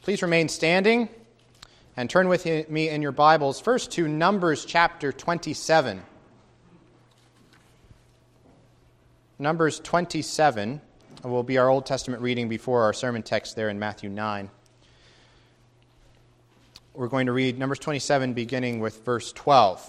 Please remain standing and turn with me in your Bibles first to Numbers chapter 27. Numbers 27 will be our Old Testament reading before our sermon text there in Matthew 9. We're going to read Numbers 27 beginning with verse 12.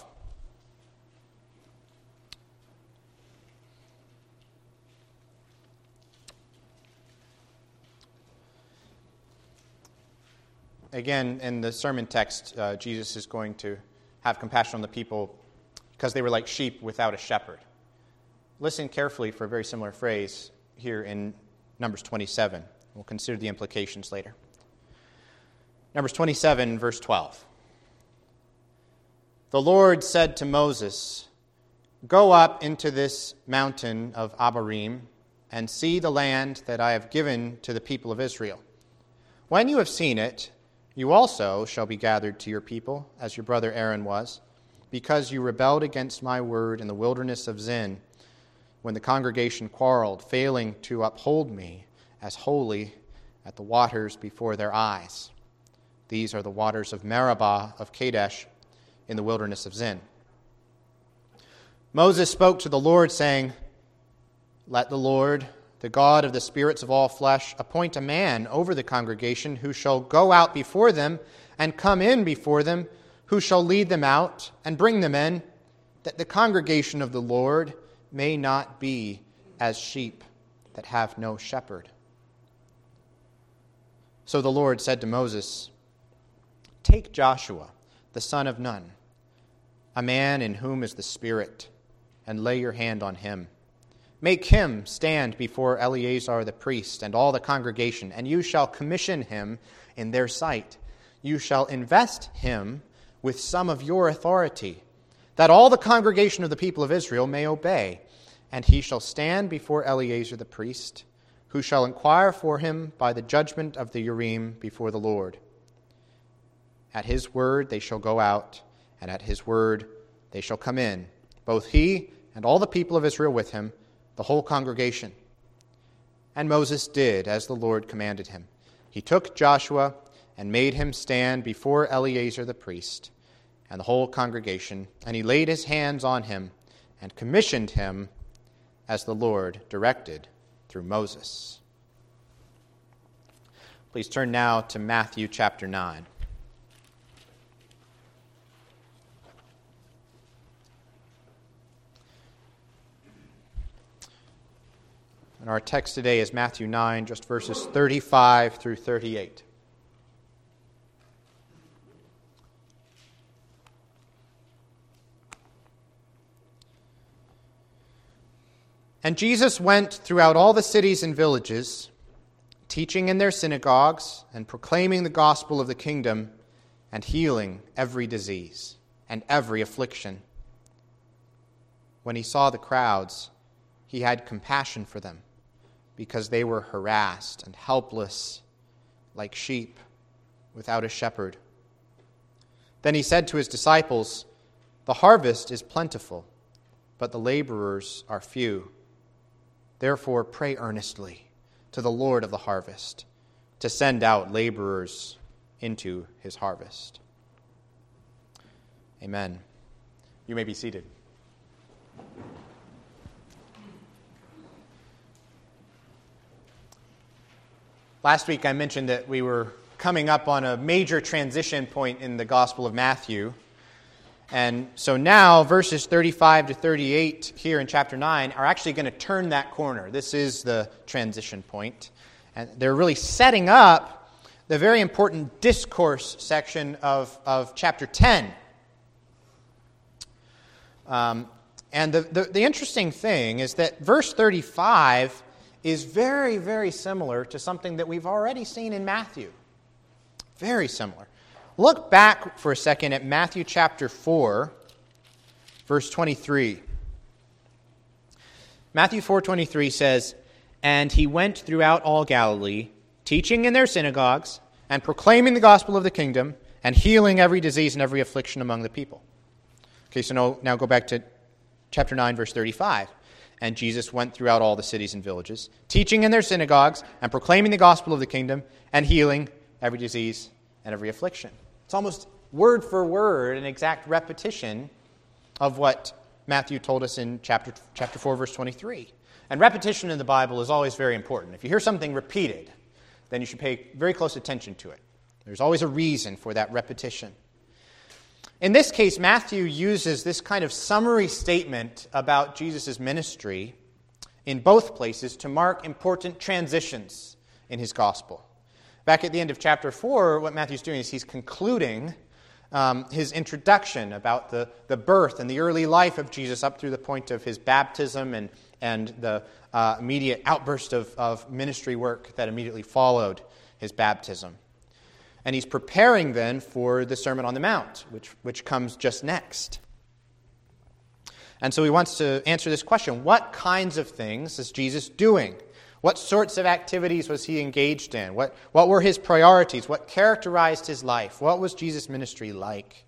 Again, in the sermon text, Jesus is going to have compassion on the people because they were like sheep without a shepherd. Listen carefully for a very similar phrase here in Numbers 27. We'll consider the implications later. Numbers 27, verse 12. The Lord said to Moses, "Go up into this mountain of Abarim and see the land that I have given to the people of Israel. When you have seen it, you also shall be gathered to your people, as your brother Aaron was, because you rebelled against my word in the wilderness of Zin, when the congregation quarreled, failing to uphold me as holy at the waters before their eyes. These are the waters of Meribah of Kadesh in the wilderness of Zin." Moses spoke to the Lord, saying, "Let the Lord, the God of the spirits of all flesh, appoint a man over the congregation who shall go out before them and come in before them, who shall lead them out and bring them in, that the congregation of the Lord may not be as sheep that have no shepherd." So the Lord said to Moses, "Take Joshua, the son of Nun, a man in whom is the Spirit, and lay your hand on him. Make him stand before Eleazar the priest and all the congregation, and you shall commission him in their sight. You shall invest him with some of your authority, that all the congregation of the people of Israel may obey. And he shall stand before Eleazar the priest, who shall inquire for him by the judgment of the Urim before the Lord. At his word they shall go out, and at his word they shall come in, both he and all the people of Israel with him, the whole congregation." And Moses did as the Lord commanded him. He took Joshua and made him stand before Eleazar the priest and the whole congregation, and he laid his hands on him and commissioned him as the Lord directed through Moses. Please turn now to Matthew chapter 9. And our text today is Matthew 9, just verses 35 through 38. And Jesus went throughout all the cities and villages, teaching in their synagogues and proclaiming the gospel of the kingdom and healing every disease and every affliction. When he saw the crowds, he had compassion for them, because they were harassed and helpless like sheep without a shepherd. Then he said to his disciples, "The harvest is plentiful, but the laborers are few. Therefore pray earnestly to the Lord of the harvest to send out laborers into his harvest." Amen. You may be seated. Last week I mentioned that we were coming up on a major transition point in the Gospel of Matthew. And so now verses 35 to 38 here in chapter 9 are actually going to turn that corner. This is the transition point. And they're really setting up the very important discourse section of chapter 10. And the interesting thing is that verse 35 is very, very similar to something that we've already seen in Matthew. Very similar. Look back for a second at Matthew chapter 4, verse 23. Matthew 4:23 says, "And he went throughout all Galilee, teaching in their synagogues, and proclaiming the gospel of the kingdom, and healing every disease and every affliction among the people." Okay, so now go back to chapter 9, verse 35. And Jesus went throughout all the cities and villages, teaching in their synagogues and proclaiming the gospel of the kingdom and healing every disease, and every affliction. It's almost word for word an exact repetition of what Matthew told us in chapter 4, verse 23. And repetition in the Bible is always very important. If you hear something repeated, then you should pay very close attention to it. There's always a reason for that repetition. In this case, Matthew uses this kind of summary statement about Jesus' ministry in both places to mark important transitions in his gospel. Back at the end of chapter 4, what Matthew's doing is he's concluding his introduction about the birth and the early life of Jesus up through the point of his baptism and the immediate outburst of ministry work that immediately followed his baptism. And he's preparing then for the Sermon on the Mount, which comes just next. And so he wants to answer this question: what kinds of things is Jesus doing? What sorts of activities was he engaged in? What were his priorities? What characterized his life? What was Jesus' ministry like?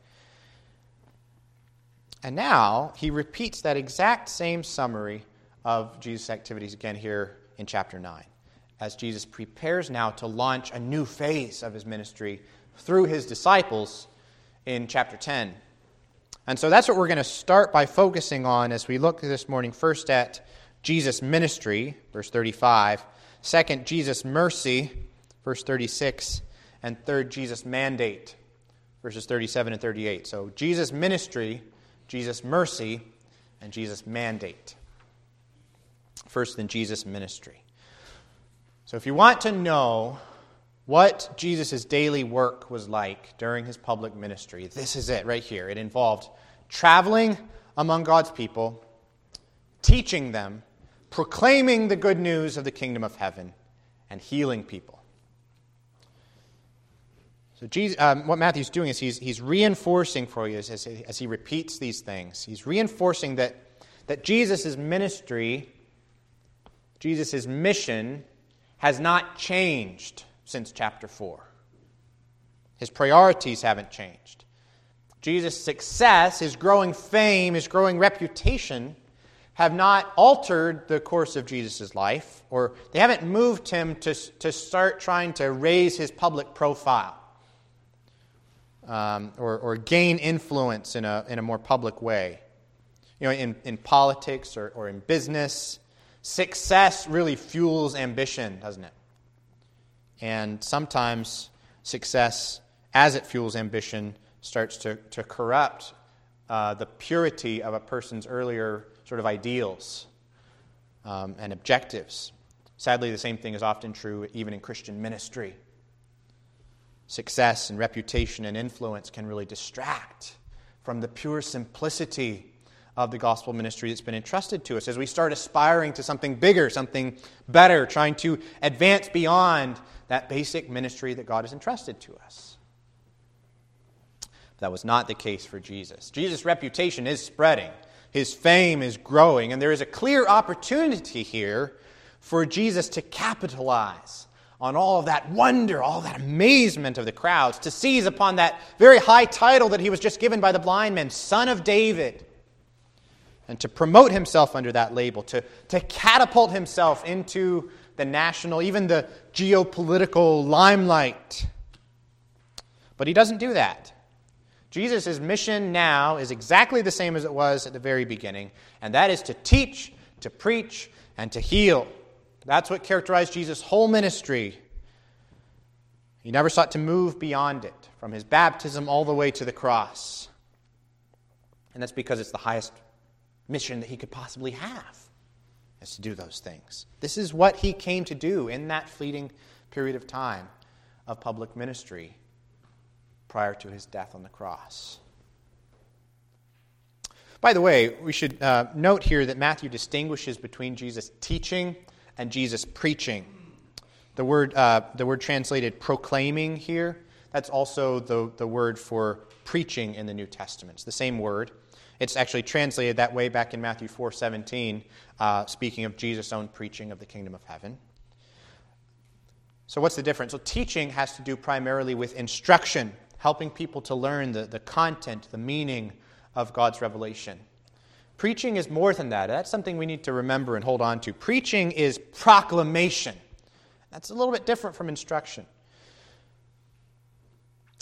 And now he repeats that exact same summary of Jesus' activities again here in chapter 9, as Jesus prepares now to launch a new phase of his ministry through his disciples in chapter 10. And so that's what we're going to start by focusing on as we look this morning first at Jesus' ministry, verse 35, second, Jesus' mercy, verse 36, and third, Jesus' mandate, verses 37 and 38. So Jesus' ministry, Jesus' mercy, and Jesus' mandate. First, then, Jesus' ministry. So if you want to know what Jesus' daily work was like during his public ministry, this is it right here. It involved traveling among God's people, teaching them, proclaiming the good news of the kingdom of heaven, and healing people. So Jesus, what Matthew's doing is he's reinforcing for you as he repeats these things. He's reinforcing that Jesus' ministry, Jesus' mission, has not changed since chapter 4. His priorities haven't changed. Jesus' success, his growing fame, his growing reputation have not altered the course of Jesus' life, or they haven't moved him to start trying to raise his public profile or gain influence in a more public way. You know, in politics or in business, success really fuels ambition, doesn't it? And sometimes success, as it fuels ambition, starts to corrupt the purity of a person's earlier sort of ideals and objectives. Sadly, the same thing is often true even in Christian ministry. Success and reputation and influence can really distract from the pure simplicity of the gospel ministry that's been entrusted to us as we start aspiring to something bigger, something better, trying to advance beyond that basic ministry that God has entrusted to us. That was not the case for Jesus. Jesus' reputation is spreading. His fame is growing, and there is a clear opportunity here for Jesus to capitalize on all of that wonder, all that amazement of the crowds, to seize upon that very high title that he was just given by the blind man, Son of David, and to promote himself under that label, to catapult himself into the national, even the geopolitical limelight. But he doesn't do that. Jesus' mission now is exactly the same as it was at the very beginning, and that is to teach, to preach, and to heal. That's what characterized Jesus' whole ministry. He never sought to move beyond it, from his baptism all the way to the cross. And that's because it's the highest mission that he could possibly have, is to do those things. This is what he came to do in that fleeting period of time of public ministry prior to his death on the cross. By the way, we should note here that Matthew distinguishes between Jesus' teaching and Jesus' preaching. The word translated proclaiming here, that's also the word for preaching in the New Testament. It's the same word. It's actually translated that way back in Matthew 4:17, speaking of Jesus' own preaching of the kingdom of heaven. So what's the difference? So teaching has to do primarily with instruction, helping people to learn the content, the meaning of God's revelation. Preaching is more than that. That's something we need to remember and hold on to. Preaching is proclamation. That's a little bit different from instruction.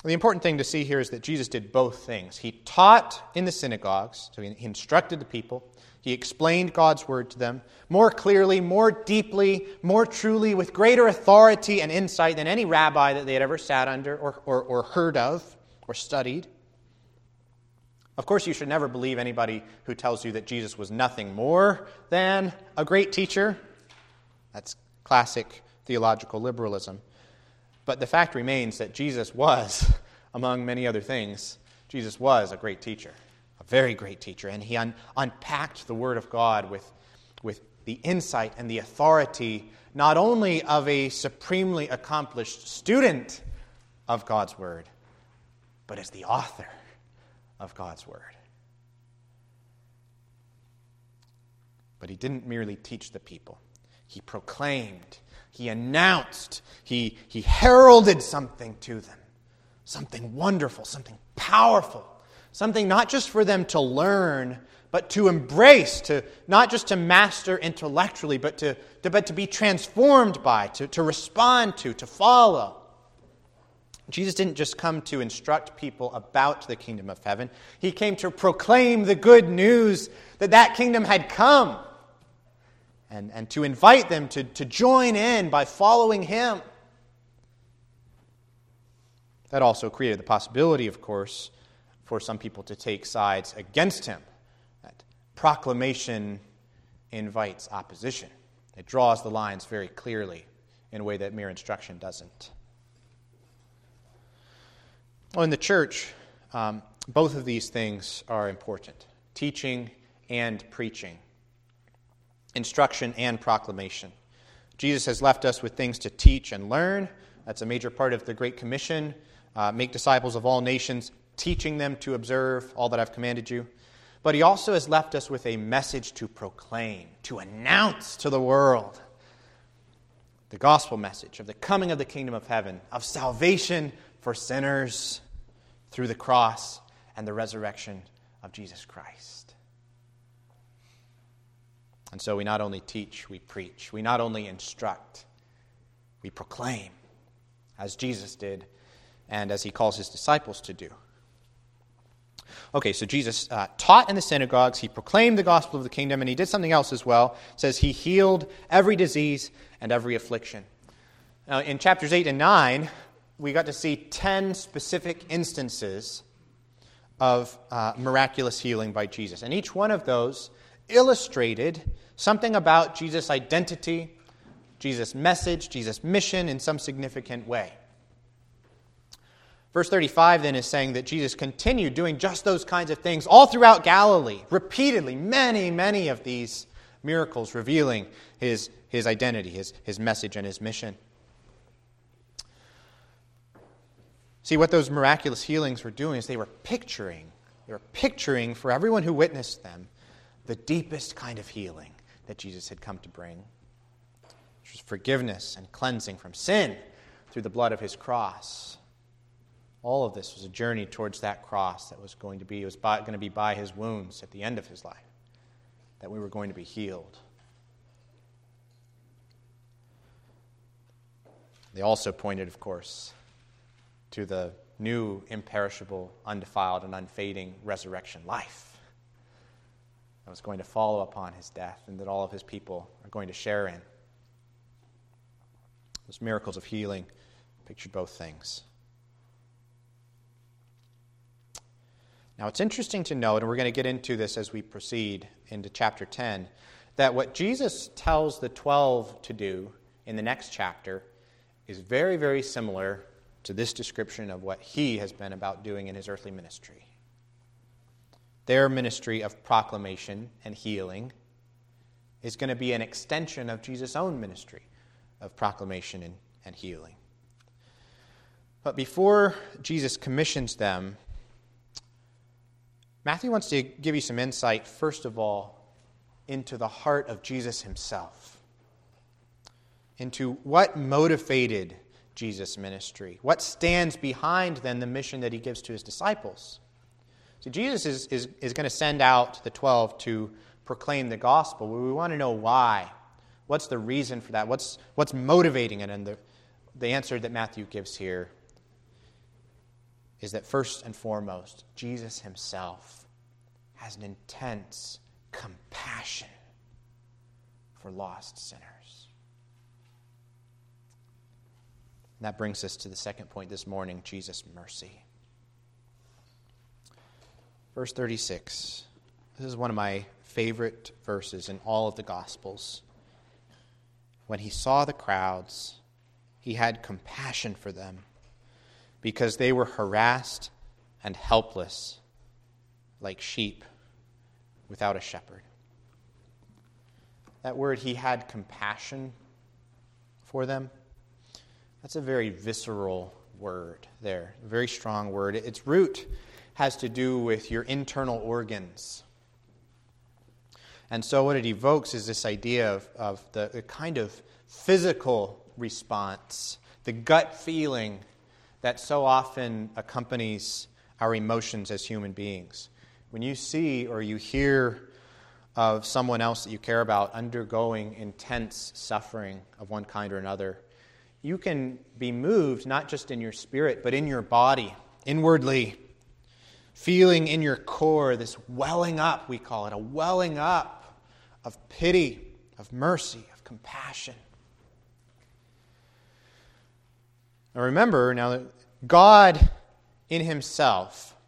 The important thing to see here is that Jesus did both things. He taught in the synagogues, so he instructed the people. He explained God's word to them more clearly, more deeply, more truly, with greater authority and insight than any rabbi that they had ever sat under or heard of or studied. Of course, you should never believe anybody who tells you that Jesus was nothing more than a great teacher. That's classic theological liberalism. But the fact remains that Jesus was, among many other things, Jesus was a great teacher, a very great teacher. And he unpacked the Word of God with the insight and the authority not only of a supremely accomplished student of God's Word, but as the author of God's Word. But he didn't merely teach the people. He proclaimed, he announced, he heralded something to them. Something wonderful, something powerful. Something not just for them to learn, but to embrace, not just to master intellectually, but to be transformed by, to respond to follow. Jesus didn't just come to instruct people about the kingdom of heaven. He came to proclaim the good news that kingdom had come. And to invite them to join in by following him. That also created the possibility, of course, for some people to take sides against him. That proclamation invites opposition. It draws the lines very clearly in a way that mere instruction doesn't. Well, in the church, both of these things are important. Teaching and preaching. Instruction and proclamation. Jesus has left us with things to teach and learn. That's a major part of the Great Commission. Make disciples of all nations, teaching them to observe all that I've commanded you. But he also has left us with a message to proclaim, to announce to the world. The gospel message of the coming of the kingdom of heaven, of salvation for sinners through the cross and the resurrection of Jesus Christ. And so we not only teach, we preach. We not only instruct, we proclaim, as Jesus did and as he calls his disciples to do. Okay, so Jesus taught in the synagogues, he proclaimed the gospel of the kingdom, and he did something else as well. It says he healed every disease and every affliction. Now, in chapters 8 and 9, we got to see 10 specific instances of miraculous healing by Jesus. And each one of those illustrated something about Jesus' identity, Jesus' message, Jesus' mission in some significant way. Verse 35 then is saying that Jesus continued doing just those kinds of things all throughout Galilee, repeatedly, many of these miracles revealing his identity, his message, and his mission. See, what those miraculous healings were doing is they were picturing for everyone who witnessed them the deepest kind of healing that Jesus had come to bring, which was forgiveness and cleansing from sin through the blood of his cross. All of this was a journey towards that cross that was going to be by his wounds at the end of his life, that we were going to be healed. They also pointed, of course, to the new, imperishable, undefiled, and unfading resurrection life that was going to follow upon his death and that all of his people are going to share in. Those miracles of healing pictured both things. Now, it's interesting to note, and we're going to get into this as we proceed into chapter 10, that what Jesus tells the 12 to do in the next chapter is very, very similar to this description of what he has been about doing in his earthly ministry. Their ministry of proclamation and healing is going to be an extension of Jesus' own ministry of proclamation and healing. But before Jesus commissions them, Matthew wants to give you some insight, first of all, into the heart of Jesus himself, into what motivated Jesus' ministry, what stands behind, then, the mission that he gives to his disciples. So Jesus is going to send out the 12 to proclaim the gospel. We want to know why. What's the reason for that? What's motivating it? And the answer that Matthew gives here is that first and foremost, Jesus himself has an intense compassion for lost sinners. And that brings us to the second point this morning, Jesus' mercy. Verse 36. This is one of my favorite verses in all of the Gospels. When he saw the crowds, he had compassion for them because they were harassed and helpless like sheep without a shepherd. That word, he had compassion for them, that's a very visceral word there, a very strong word. Its root has to do with your internal organs. And so what it evokes is this idea of the kind of physical response, the gut feeling that so often accompanies our emotions as human beings. When you see or you hear of someone else that you care about undergoing intense suffering of one kind or another, you can be moved not just in your spirit, but in your body, inwardly, feeling in your core this welling up, we call it, a welling up of pity, of mercy, of compassion. Now remember, now God in himself,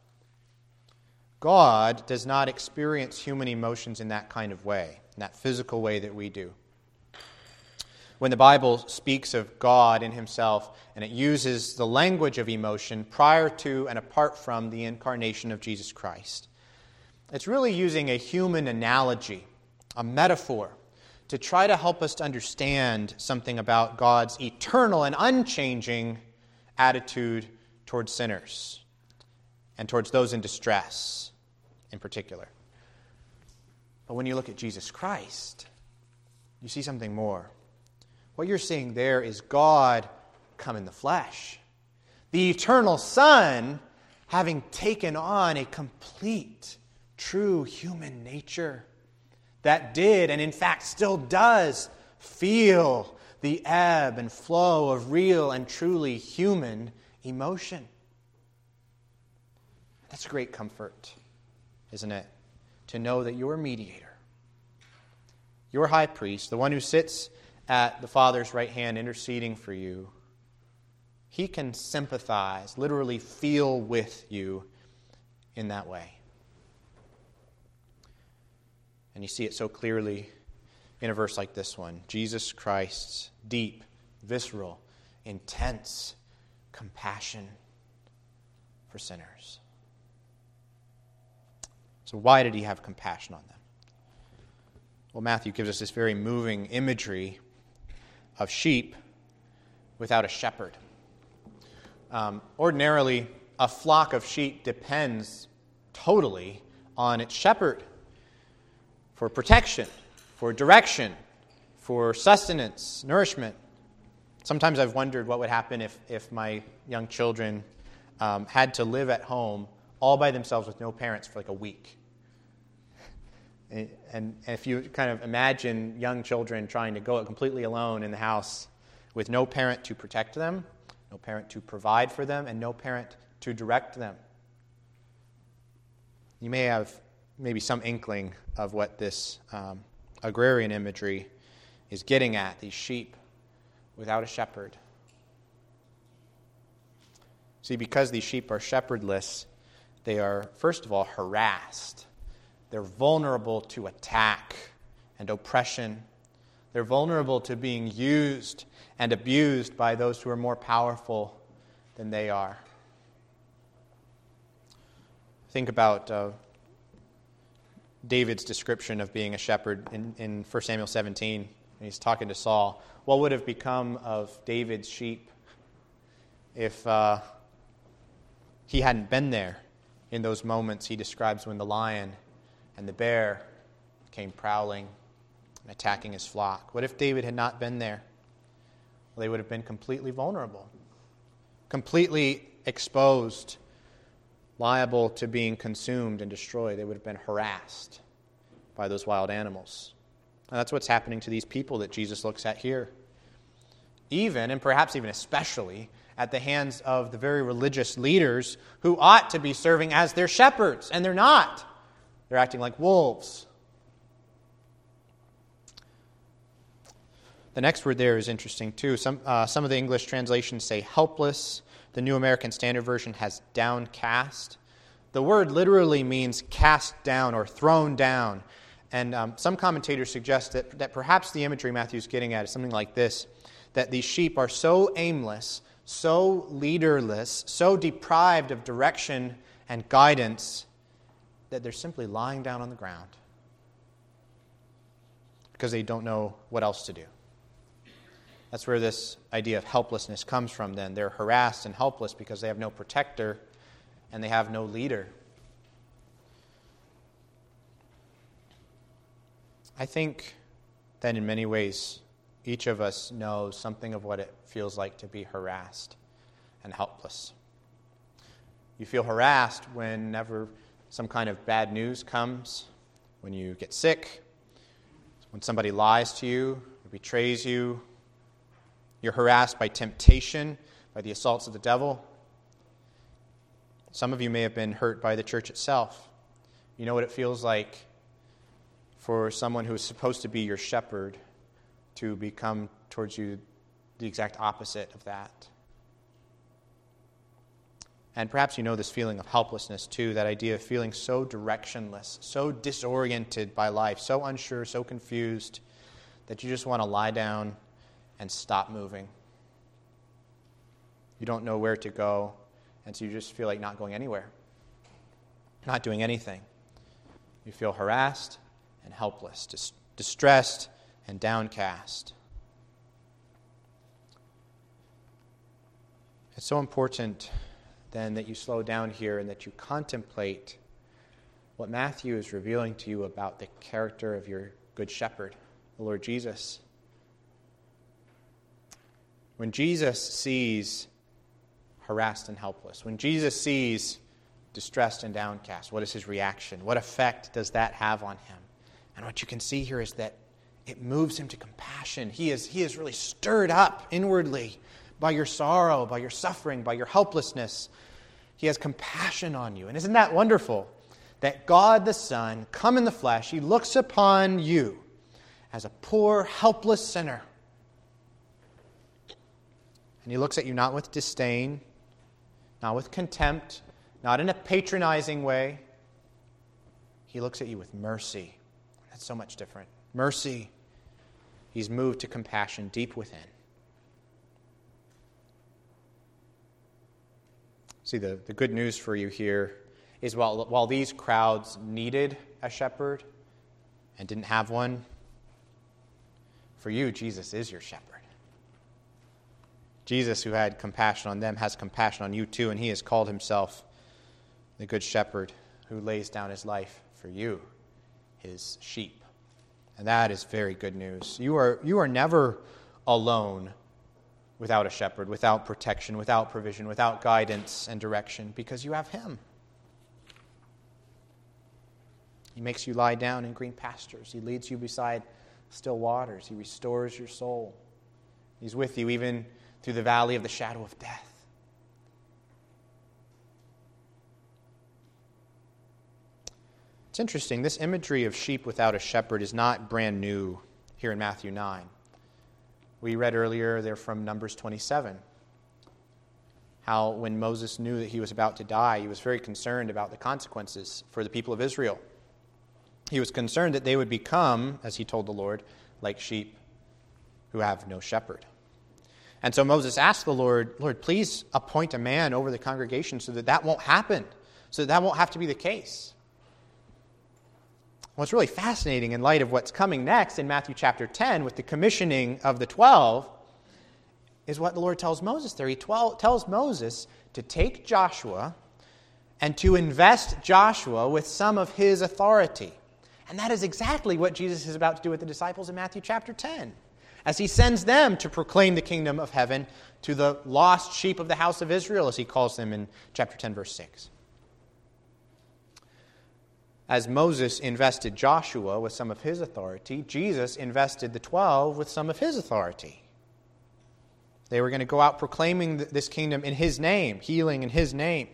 God does not experience human emotions in that kind of way, in that physical way that we do. When the Bible speaks of God in himself, and it uses the language of emotion prior to and apart from the incarnation of Jesus Christ, it's really using a human analogy, a metaphor, to try to help us to understand something about God's eternal and unchanging attitude towards sinners and towards those in distress in particular. But when you look at Jesus Christ, you see something more. What you're seeing there is God come in the flesh. The eternal Son having taken on a complete, true human nature that did, and in fact still does, feel the ebb and flow of real and truly human emotion. That's a great comfort, isn't it? To know that your mediator, your high priest, the one who sits at the Father's right hand interceding for you, he can sympathize, literally feel with you in that way. And you see it so clearly in a verse like this one. Jesus Christ's deep, visceral, intense compassion for sinners. So why did he have compassion on them? Well, Matthew gives us this very moving imagery of sheep without a shepherd. Ordinarily, a flock of sheep depends totally on its shepherd for protection, for direction, for sustenance, nourishment. Sometimes I've wondered what would happen if my young children had to live at home all by themselves with no parents for like a week. And if you kind of imagine young children trying to go completely alone in the house with no parent to protect them, no parent to provide for them, and no parent to direct them. You may have maybe some inkling of what this agrarian imagery is getting at, these sheep without a shepherd. See, because these sheep are shepherdless, they are, first of all, harassed. They're vulnerable to attack and oppression. They're vulnerable to being used and abused by those who are more powerful than they are. Think about David's description of being a shepherd in 1 Samuel 17. He's talking to Saul. What would have become of David's sheep if he hadn't been there in those moments he describes when the lion and the bear came prowling and attacking his flock? What if David had not been there? Well, they would have been completely vulnerable, completely exposed, liable to being consumed and destroyed. They would have been harassed by those wild animals. And that's what's happening to these people that Jesus looks at here. Even, and perhaps even especially, at the hands of the very religious leaders who ought to be serving as their shepherds, and they're not. They're acting like wolves. The next word there is interesting too. Some of the English translations say helpless. The New American Standard Version has downcast. The word literally means cast down or thrown down. And some commentators suggest that perhaps the imagery Matthew's getting at is something like this, that these sheep are so aimless, so leaderless, so deprived of direction and guidance that they're simply lying down on the ground because they don't know what else to do. That's where this idea of helplessness comes from then. They're harassed and helpless because they have no protector and they have no leader. I think that in many ways, each of us knows something of what it feels like to be harassed and helpless. You feel harassed whenever some kind of bad news comes, when you get sick, when somebody lies to you or betrays you. You're harassed by temptation, by the assaults of the devil. Some of you may have been hurt by the church itself. You know what it feels like for someone who is supposed to be your shepherd to become towards you the exact opposite of that. And perhaps you know this feeling of helplessness too, that idea of feeling so directionless, so disoriented by life, so unsure, so confused, that you just want to lie down and stop moving. You don't know where to go, and so you just feel like not going anywhere, not doing anything. You feel harassed and helpless, distressed and downcast. It's so important then that you slow down here and that you contemplate what Matthew is revealing to you about the character of your good shepherd, the Lord Jesus. When Jesus sees harassed and helpless, when Jesus sees distressed and downcast, what is his reaction? What effect does that have on him? And what you can see here is that it moves him to compassion. He is really stirred up inwardly by your sorrow, by your suffering, by your helplessness. He has compassion on you. And isn't that wonderful? That God the Son, come in the flesh, he looks upon you as a poor, helpless sinner. And he looks at you not with disdain, not with contempt, not in a patronizing way. He looks at you with mercy. That's so much different. Mercy. He's moved to compassion deep within. See, the good news for you here is while these crowds needed a shepherd and didn't have one, for you, Jesus is your shepherd. Jesus, who had compassion on them, has compassion on you too, and he has called himself the good shepherd who lays down his life for you, his sheep. And that is very good news. You are never alone without a shepherd, without protection, without provision, without guidance and direction, because you have him. He makes you lie down in green pastures. He leads you beside still waters. He restores your soul. He's with you even through the valley of the shadow of death. It's interesting, this imagery of sheep without a shepherd is not brand new here in Matthew 9. We read earlier there from Numbers 27, how when Moses knew that he was about to die, he was very concerned about the consequences for the people of Israel. He was concerned that they would become, as he told the Lord, like sheep who have no shepherd. And so Moses asked the Lord, Lord, please appoint a man over the congregation so that won't happen, so that won't have to be the case. What's really fascinating in light of what's coming next in Matthew chapter 10 with the commissioning of the 12 is what the Lord tells Moses there. He tells Moses to take Joshua and to invest Joshua with some of his authority. And that is exactly what Jesus is about to do with the disciples in Matthew chapter 10, as he sends them to proclaim the kingdom of heaven to the lost sheep of the house of Israel, as he calls them in chapter 10, verse 6. As Moses invested Joshua with some of his authority, Jesus invested the 12 with some of his authority. They were going to go out proclaiming this kingdom in His name, healing in His name.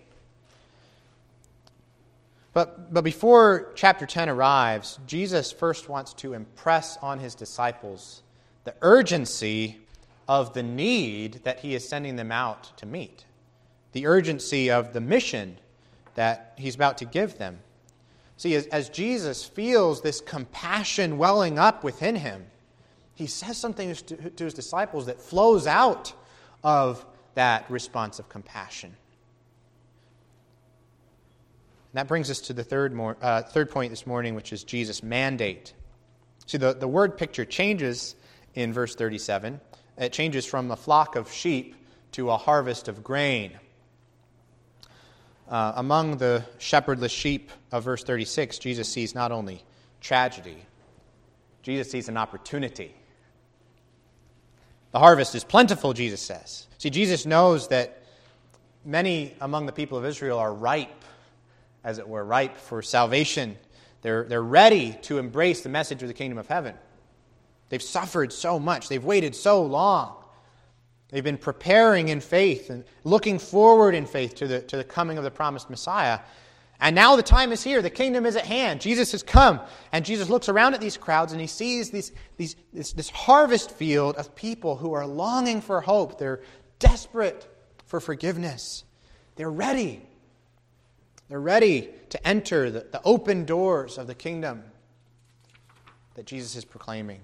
But before chapter 10 arrives, Jesus first wants to impress on His disciples the urgency of the need that He is sending them out to meet, the urgency of the mission that He's about to give them. See, as Jesus feels this compassion welling up within Him, He says something to His disciples that flows out of that response of compassion. And that brings us to the third point this morning, which is Jesus' mandate. See, the word picture changes in verse 37. It changes from a flock of sheep to a harvest of grain. Among the shepherdless sheep of verse 36, Jesus sees not only tragedy, Jesus sees an opportunity. The harvest is plentiful, Jesus says. See, Jesus knows that many among the people of Israel are ripe, as it were, ripe for salvation. They're ready to embrace the message of the kingdom of heaven. They've suffered so much. They've waited so long. They've been preparing in faith and looking forward in faith to the coming of the promised Messiah. And now the time is here. The kingdom is at hand. Jesus has come. And Jesus looks around at these crowds and He sees this harvest field of people who are longing for hope. They're desperate for forgiveness. They're ready. They're ready to enter the open doors of the kingdom that Jesus is proclaiming.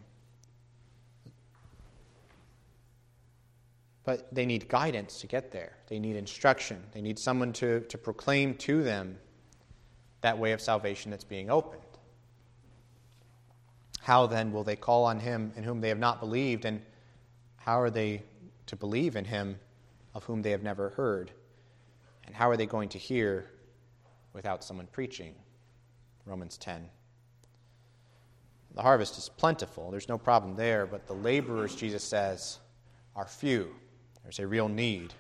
But they need guidance to get there. They need instruction. They need someone to proclaim to them that way of salvation that's being opened. How then will they call on Him in whom they have not believed? And how are they to believe in Him of whom they have never heard? And how are they going to hear without someone preaching? Romans 10. The harvest is plentiful. There's no problem there. But the laborers, Jesus says, are few. There's a real need.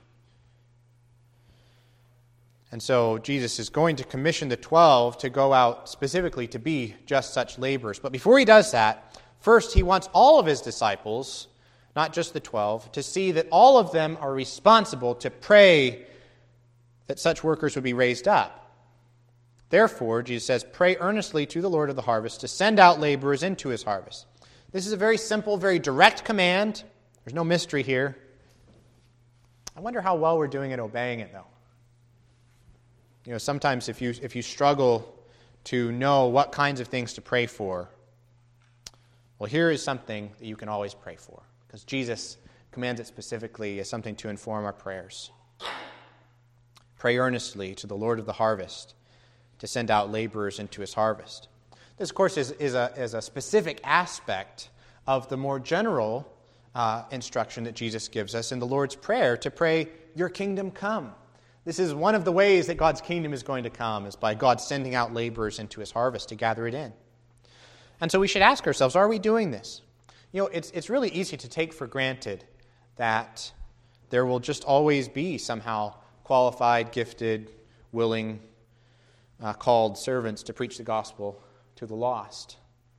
And so Jesus is going to commission the 12 to go out specifically to be just such laborers. But before He does that, first He wants all of His disciples, not just the 12, to see that all of them are responsible to pray that such workers would be raised up. Therefore, Jesus says, pray earnestly to the Lord of the harvest to send out laborers into His harvest. This is a very simple, very direct command. There's no mystery here. I wonder how well we're doing at obeying it, though. You know, sometimes if you struggle to know what kinds of things to pray for, well, here is something that you can always pray for, because Jesus commands it specifically as something to inform our prayers. Pray earnestly to the Lord of the harvest to send out laborers into His harvest. This, of course, is a specific aspect of the more general instruction that Jesus gives us in the Lord's Prayer to pray, your kingdom come. This is one of the ways that God's kingdom is going to come, is by God sending out laborers into His harvest to gather it in. And so we should ask ourselves, are we doing this? You know, it's really easy to take for granted that there will just always be somehow qualified, gifted, willing, called servants to preach the gospel to the lost.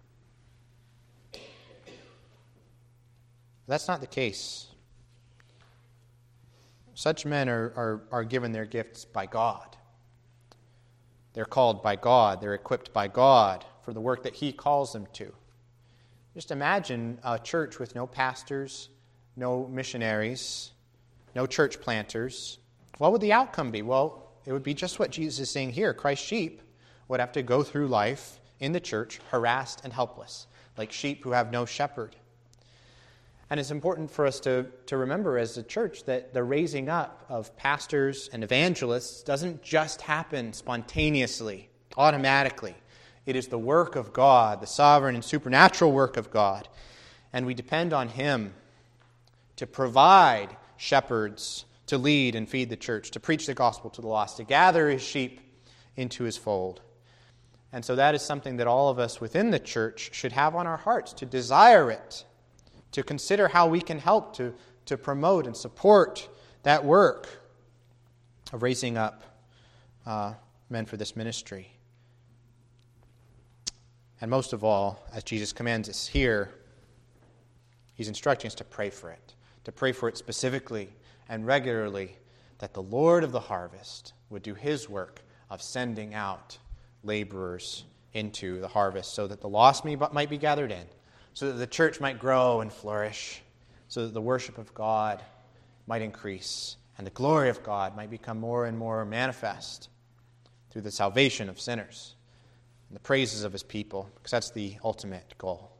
That's not the case. Such men are given their gifts by God. They're called by God. They're equipped by God for the work that He calls them to. Just imagine a church with no pastors, no missionaries, no church planters. What would the outcome be? Well, it would be just what Jesus is saying here. Christ's sheep would have to go through life in the church harassed and helpless, like sheep who have no shepherd. And it's important for us to remember as a church that the raising up of pastors and evangelists doesn't just happen spontaneously, automatically. It is the work of God, the sovereign and supernatural work of God. And we depend on Him to provide shepherds to lead and feed the church, to preach the gospel to the lost, to gather His sheep into His fold. And so that is something that all of us within the church should have on our hearts, to desire it, to consider how we can help to promote and support that work of raising up men for this ministry. And most of all, as Jesus commands us here, He's instructing us to pray for it, to pray for it specifically and regularly, that the Lord of the harvest would do his work of sending out laborers into the harvest so that the lost might be gathered in, so that the church might grow and flourish, so that the worship of God might increase and the glory of God might become more and more manifest through the salvation of sinners and the praises of his people, because that's the ultimate goal.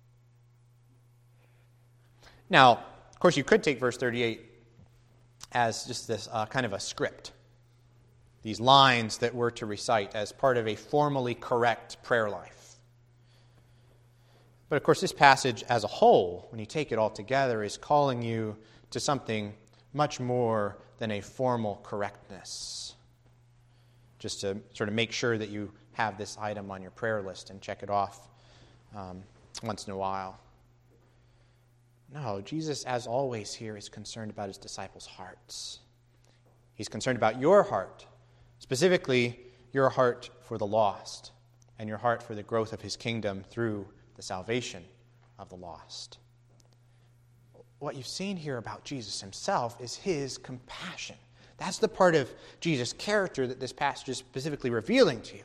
Now, of course, you could take verse 38 as just this kind of a script, these lines that we're to recite as part of a formally correct prayer life. But of course, this passage as a whole, when you take it all together, is calling you to something much more than a formal correctness, just to sort of make sure that you have this item on your prayer list and check it off once in a while. No, Jesus, as always here, is concerned about his disciples' hearts. He's concerned about your heart, specifically your heart for the lost and your heart for the growth of his kingdom through the salvation of the lost. What you've seen here about Jesus himself is his compassion. That's the part of Jesus' character that this passage is specifically revealing to you.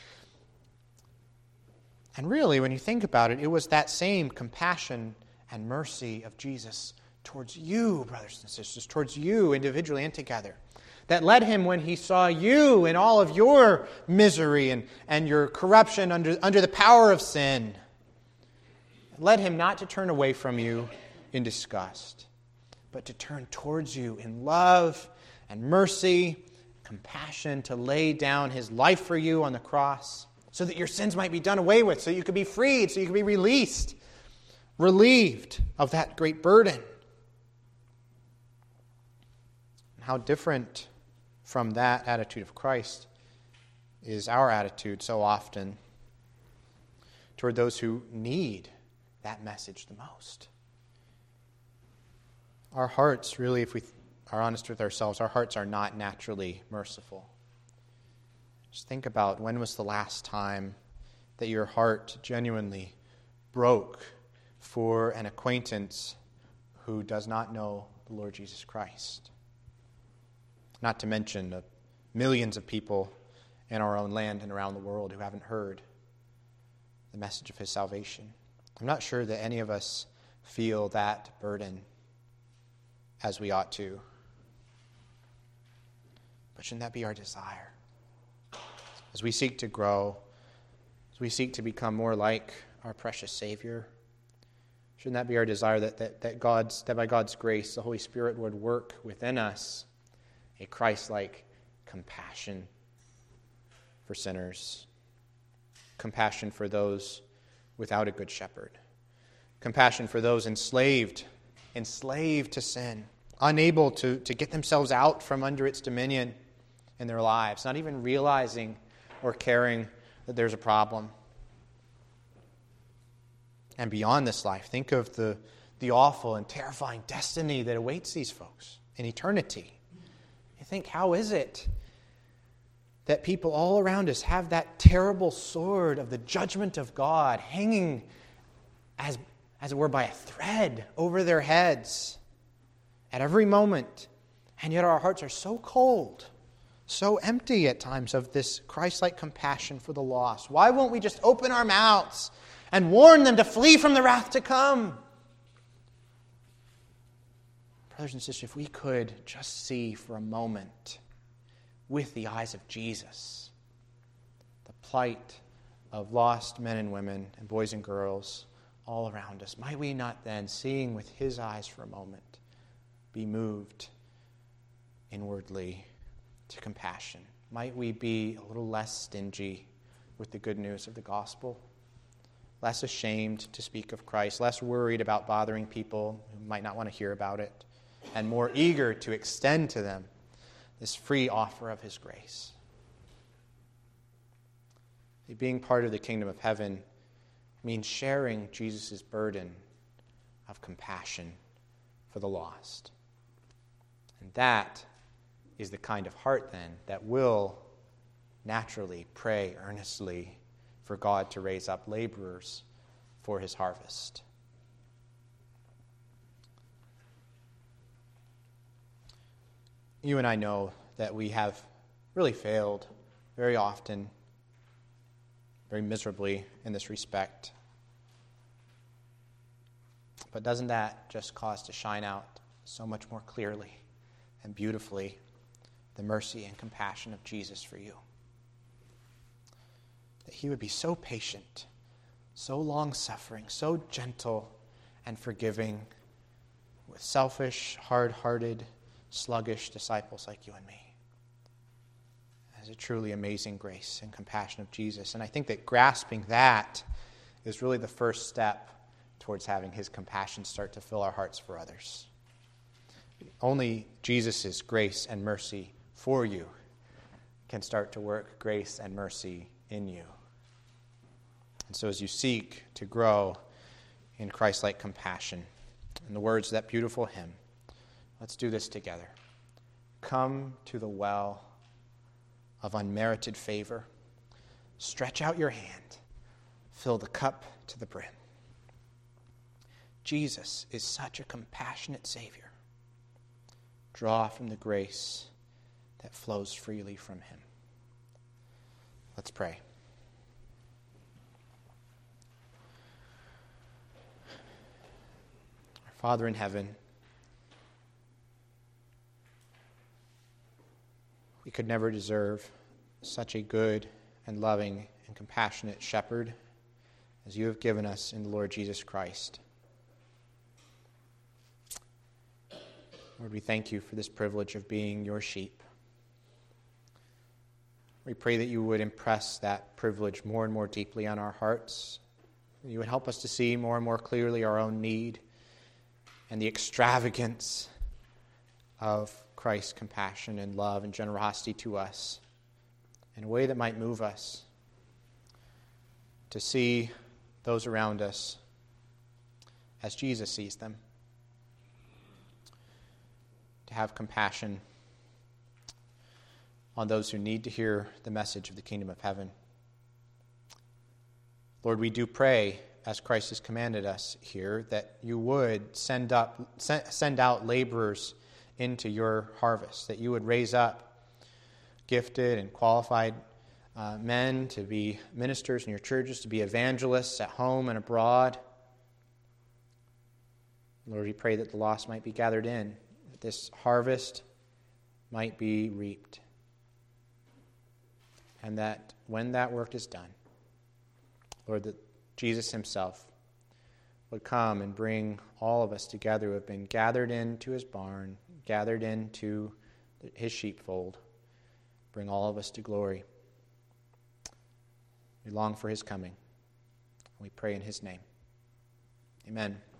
And really, when you think about it, it was that same compassion and mercy of Jesus towards you, brothers and sisters, towards you individually and together, that led him when he saw you in all of your misery and your corruption under the power of sin. It led him not to turn away from you in disgust, but to turn towards you in love and mercy, compassion, to lay down his life for you on the cross so that your sins might be done away with, so you could be freed, so you could be released, relieved of that great burden. How different from that attitude of Christ is our attitude so often toward those who need that message the most. Our hearts, really, if we are honest with ourselves, our hearts are not naturally merciful. Just think about, when was the last time that your heart genuinely broke for an acquaintance who does not know the Lord Jesus Christ? Not to mention the millions of people in our own land and around the world who haven't heard the message of his salvation. I'm not sure that any of us feel that burden as we ought to. But shouldn't that be our desire? As we seek to grow, as we seek to become more like our precious Savior, shouldn't that be our desire that by God's grace, the Holy Spirit would work within us a Christ-like compassion for sinners, compassion for those without a good shepherd, compassion for those enslaved to sin, unable to get themselves out from under its dominion in their lives, not even realizing or caring that there's a problem. And beyond this life, think of the awful and terrifying destiny that awaits these folks in eternity. You think, how is it that people all around us have that terrible sword of the judgment of God hanging as it were by a thread over their heads at every moment, and yet our hearts are so cold, so empty at times of this Christ-like compassion for the lost? Why won't we just open our mouths and warn them to flee from the wrath to come? Brothers and sisters, if we could just see for a moment with the eyes of Jesus the plight of lost men and women and boys and girls all around us, might we not then, seeing with his eyes for a moment, be moved inwardly to compassion? Might we be a little less stingy with the good news of the gospel, less ashamed to speak of Christ, less worried about bothering people who might not want to hear about it, and more eager to extend to them this free offer of his grace? Being part of the kingdom of heaven means sharing Jesus' burden of compassion for the lost. And that is the kind of heart, then, that will naturally pray earnestly for God to raise up laborers for his harvest. you and I know that we have really failed very often, very miserably in this respect. But doesn't that just cause to shine out so much more clearly and beautifully the mercy and compassion of Jesus for you? That he would be so patient, so long-suffering, so gentle and forgiving with selfish, hard-hearted, sluggish disciples like you and me. That is a truly amazing grace and compassion of Jesus. And I think that grasping that is really the first step towards having his compassion start to fill our hearts for others. Only Jesus' grace and mercy for you can start to work grace and mercy in you. And so as you seek to grow in Christ-like compassion, in the words of that beautiful hymn, let's do this together. Come to the well of unmerited favor. Stretch out your hand. Fill the cup to the brim. Jesus is such a compassionate Savior. Draw from the grace that flows freely from him. Let's pray. Our Father in heaven, we could never deserve such a good and loving and compassionate shepherd as you have given us in the Lord Jesus Christ. Lord, we thank you for this privilege of being your sheep. We pray that you would impress that privilege more and more deeply on our hearts. You would help us to see more and more clearly our own need and the extravagance of Christ's compassion and love and generosity to us in a way that might move us to see those around us as Jesus sees them, to have compassion on those who need to hear the message of the kingdom of heaven. Lord, we do pray, as Christ has commanded us here, that you would send out laborers into your harvest, that you would raise up gifted and qualified men to be ministers in your churches, to be evangelists at home and abroad. Lord, we pray that the lost might be gathered in, that this harvest might be reaped, and that when that work is done, Lord, that Jesus himself would come and bring all of us together who have been gathered into his barn, gathered into his sheepfold, bring all of us to glory. We long for his coming. We pray in his name. Amen.